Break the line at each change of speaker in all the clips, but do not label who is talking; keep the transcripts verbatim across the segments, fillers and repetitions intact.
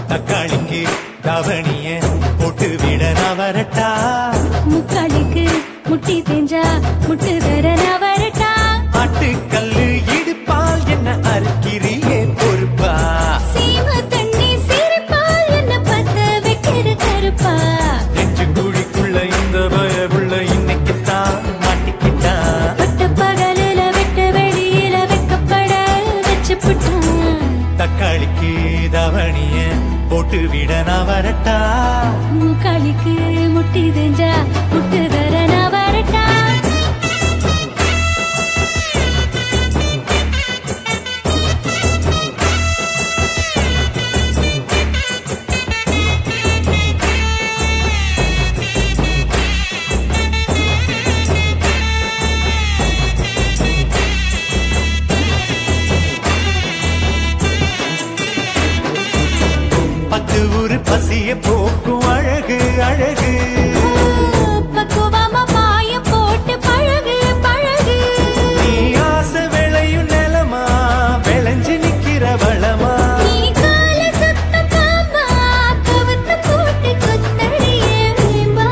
தக்காளிக்கு தவணிய போட்டு விட நவரட்டா
முக்காளிக்கு முட்டி தேஞ்சா முட்டு தர நவரட்டா
ஆட்டுக்கல்லு இடுப்பால் என்ன அறுக்கிறியே பொறுப்பா
சீம தண்ணி சிரிப்பால் என்ன பத்த வைக்கிற கருப்பா
நெஞ்சு குழிக்குள்ள இந்த பயவுள்ள இன்னைக்குத்தான் மாட்டிக்கிட்டா
பட்ட பகலில வெட்ட வெளியில வைக்கப்பட வச்சு புட்டான்
தக்காளிக்கு தவணிய போட்டு விட நவரட்டா
முக்காளிக்கு முட்டி தேஞ்சா முட்டு தர நவரட்டா
பத்து ஊரு பசிய போக்கும் அழகு அழகு
பக்குவமா பாய போட்டு பழகு பழகு
நீ ஆசை விளையும் நிலமா விளைஞ்சு நிக்கிற வளமா
நீ கால சுத்த பாம்பா கவுத்து போட்டு கொத்தடியே வீம்பா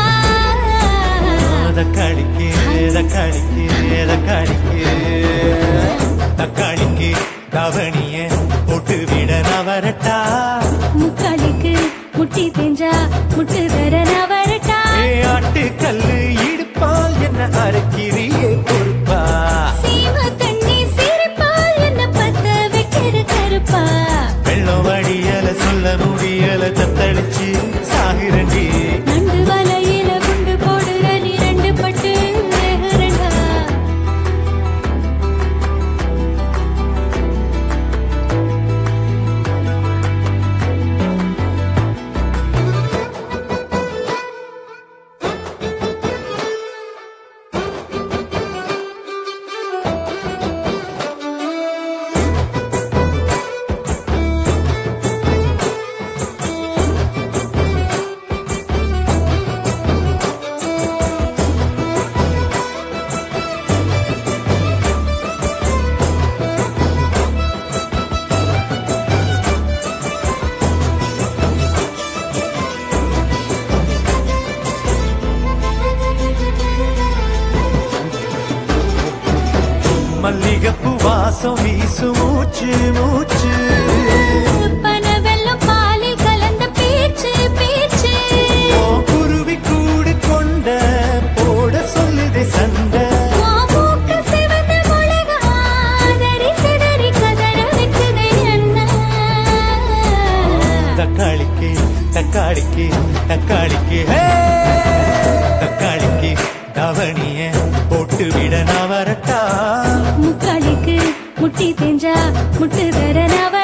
தக்காளிக்கு தக்காளிக்கு தக்காளிக்கு தக்காளிக்கு தவணிய போட்டு விட நவரட்டா
முக்காளிக்கு முட்டி தேஞ்சா முட்டு தர நவரட்டா
ஆட்டுக்கல்லு இடுப்பால் என்ன அரைக்கிறியே பொறுப்பா
சீம தண்ணி சிரிப்பால் என்ன பத்த வைக்கிற கருப்பா
வெள்ளம் வடியல சொல்ல முடியல தத்தளிச்சு சாகிரண்டி
நண்டு வலையில குண்டு போடுற நீ ரெண்டு பட்டு வேகரண்டா
மல்லிகப்பு வாசம் வீசு மூச்சு மூச்சு
பனவெல்லம் பாலில் கலந்த பேச்சு பேச்சு
ஓ குருவி கூடு கொண்ட போட சொல்லுதே சண்டை
மூக்கு சிவந்த மிளகா அதரி சிதறி கதற வைக்குதே அண்ணா
தக்காளிக்கு தக்காளிக்கு தக்காளிக்கு ஹே! தக்காளிக்கு தவணிய போட்டு விட நவரட்டா
முக்காளிக்கு முட்டி தேஞ்சா முட்டு தர நவ